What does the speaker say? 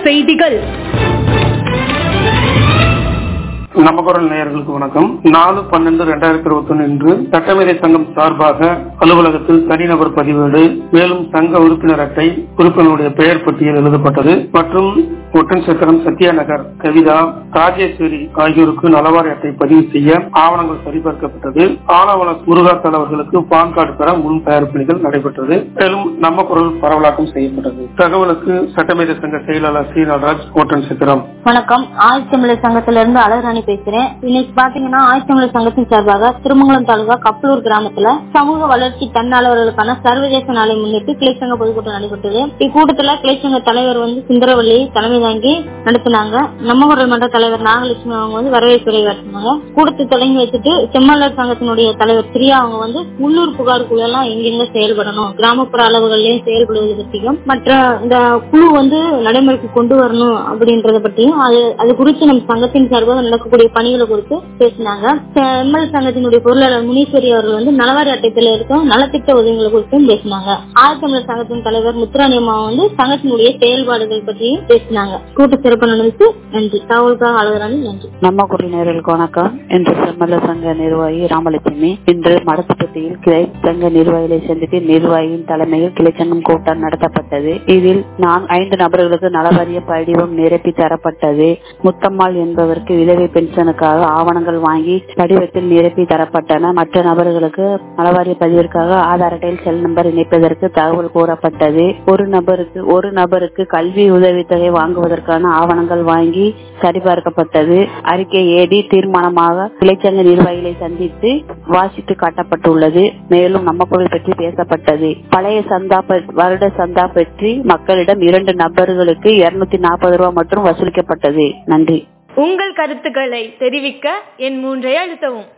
செய்திகள். நம்ம குரல் நேயர்களுக்கு வணக்கம். 4/12/2021 இன்று சட்டமேதை சங்கம் சார்பாக அலுவலகத்தில் தனிநபர் பதிவேடு, மேலும் சங்க உறுப்பினர் அட்டை, உறுப்பினருடைய பெயர் பட்டியல் எழுதப்பட்டது மற்றும் ஒட்டன்சத்திரம், சத்யா நகர், கவிதா, ராஜேஸ்வரி ஆகியோருக்கு நலவாரி அட்டை பதிவு செய்ய ஆவணங்கள் சரிபார்க்கப்பட்டது. ஆனவள முருகா தலைவர்களுக்கு பான் கார்டு பெற முன் தயார் பணிகள் நடைபெற்றது. மேலும் நம்ம குரல் பரவலாக்கம் செய்யப்பட்டது. தகவலுக்கு சட்டமேதை சங்க செயலாளர் ஸ்ரீநாதராஜ், ஒட்டன்சத்திரம். வணக்கம். ஆதித்தமிழர் சங்கத்திலிருந்து அழகராணி பேசுறேன். இன்னைக்கு பாத்தீங்கன்னா ஆதித்தமிழர் சங்கத்தின் சார்பாக திருமங்கலம் தாலுகா கப்பலூர் கிராமத்துல சமூக வளர்ச்சி தன்னாளர்களுக்கான சர்வதேச நாளை முன்னிட்டு கிளைச்சங்க பொதுக்கூட்டம் நடைபெற்றது. இக்கூட்டத்துல கிளைச்சங்க தலைவர் சுந்தரவள்ளி தலைமை தாங்கி நடத்தினாங்க. நம்ம குரல் மன்ற தலைவர் நாகலட்சுமி அவங்க வரவேற்புரை நடத்தினாங்க. கூட்டத்தை தொடங்கி வச்சுட்டு செம்மலர் சங்கத்தினுடைய தலைவர் பிரியா அவங்க உள்ளூர் புகார் குழு எல்லாம் எங்கெங்க செயல்படணும், கிராமப்புற அளவுகள்லயும் செயல்படுவது பற்றியும் மற்ற இந்த குழு நடைமுறைக்கு கொண்டு வரணும் அப்படின்றத பற்றியும் அது குறித்து நம்ம சங்கத்தின் சார்பாக நடக்கக்கூடிய பணிகளை குறித்து பேசினாங்க. எம்எல் சங்கத்தினுடைய பொருளாளர் முனீஸ்வரி அவர்கள் நலவாரி அட்டையில் இருக்க நலத்திட்ட உதவிகளை குறித்தும் பேசினாங்க. ஆதித்தமிழர் சங்கத்தின் தலைவர் முத்துராணி அம்மா சங்கத்தினுடைய செயல்பாடுகள் பற்றியும் பேசினாங்க. கூட்ட சிறப்பு நடந்துச்சு. நன்றி. தகவலுக்காக அழகராணி. நன்றி. நம்ம குரல் நேயர்களுக்கு வணக்கம். இன்று செம்மலர் சங்க நிர்வாகி ராமலட்சுமி இன்று மடத்துப்பட்டியில் கிளை சங்க நிர்வாகிகளை சந்தித்து நிர்வாகியின் தலைமையில் கிளைச்சங்கம் கூட்டம் நடத்தப்பட்டது. இதில் 5 நபர்களுக்கு நலவாரிய படிவம் நிரப்பி தரப்பட்டது. முத்தம்மாள் என்பவருக்கு விதவை பென்ஷனுக்காக ஆவணங்கள் வாங்கி படிவத்தில் நிரப்பி தரப்பட்டன. மற்ற நபர்களுக்கு நலவாரிய பதிவிற்காக ஆதார் அட்டையில் செல் நம்பர் இணைப்பதற்கு தகவல் கூறப்பட்டது. ஒரு நபருக்கு கல்வி உதவித்தொகை வாங்குவதற்கான ஆவணங்கள் வாங்கி சரிபார்க்கப்பட்டது. அறிக்கை ஏடி தீர்மானமாக கிளைச்சங்க நிர்வாகிகளை சந்தித்து வாசித்து காட்டப்பட்டுள்ளது. மேலும் நம்ம குரல் பற்றி பேசப்பட்டது. பழைய வருட சந்தா பற்றி மக்களிடம் 2 நபர்களுக்கு 240 ரூபாய் மற்றும் வசூலிக்கப்பட்டது. நன்றி. உங்கள் கருத்துக்களை தெரிவிக்க என் 3 அழுத்தவும்.